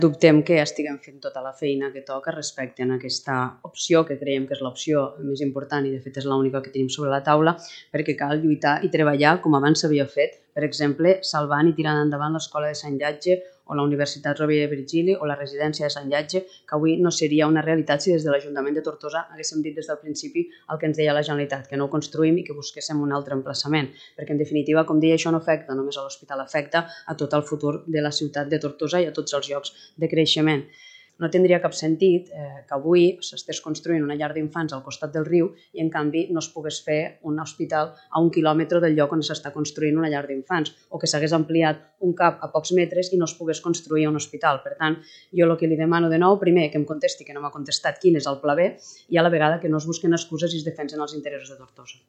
Dubtem que estiguem fent tota la feina que toca respecte a aquesta opció, que creiem que és l'opció més important i de fet és l'única que tenim sobre la taula, perquè cal lluitar i treballar com abans s'havia fet, per exemple, salvant i tirant endavant l'Escola de Sant Llatge o la Universitat Rovira i Virgili o la residència de Sant Llatge, que avui no seria una realitat si des de l'Ajuntament de Tortosa haguéssim dit des del principi el que ens deia la Generalitat, que no ho construïm i que busquéssim un altre emplaçament, perquè en definitiva, com deia, això no afecta només a l'hospital, afecta a tot el futur de la ciutat de Tortosa i a tots els llocs de creixement. No tindria cap sentit que avui s'estés construint una llar d'infants al costat del riu i en canvi no es pogués fer un hospital a 1 quilòmetre del lloc on s'està construint una llar d'infants o que s'hagués ampliat un CAP a pocs metres i no es pogués construir un hospital. Per tant, jo el que li demano de nou, primer, que em contesti, que no m'ha contestat, quin és el pla B i a la vegada que no es busquen excuses i es defensen els interessos de Tortosa.